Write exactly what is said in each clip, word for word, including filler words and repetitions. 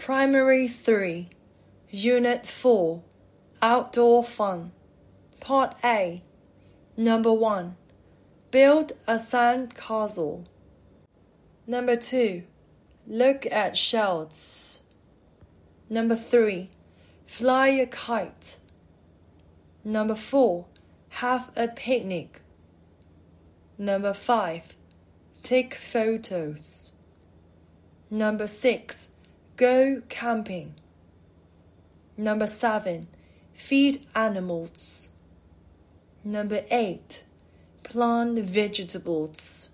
Primary three, Unit four, Outdoor Fun. Part A. Number one. Build a sand castle. Number two. Look at shells. Number three. Fly a kite. Number four. Have a picnic. Number five. Take photos. Number six. Go camping. Number seven. Feed animals. Number eight. Plant vegetables.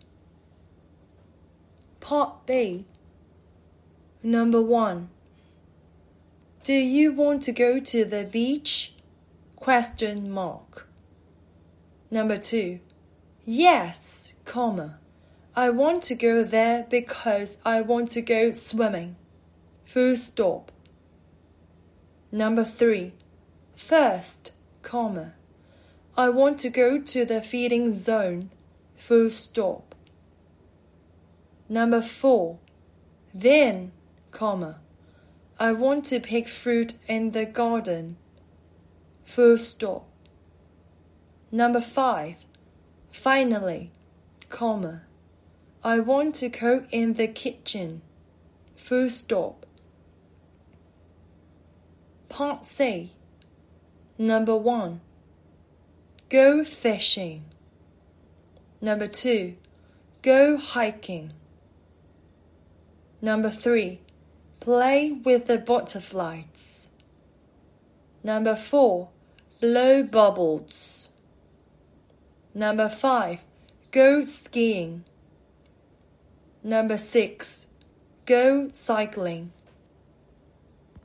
Part B. Number one. Do you want to go to the beach? Question mark. Number two. Yes, comma. I want to go there because I want to go swimming. Full stop. Number three. First, comma. I want to go to the feeding zone. Full stop. Number four. Then, comma. I want to pick fruit in the garden. Full stop. Number five. Finally, comma. I want to cook in the kitchen. Full stop. Part C. Number one. Go fishing. Number two. Go hiking. Number three. Play with the butterflies. Number four. Blow bubbles. Number five. Go skiing. Number six. Go cycling.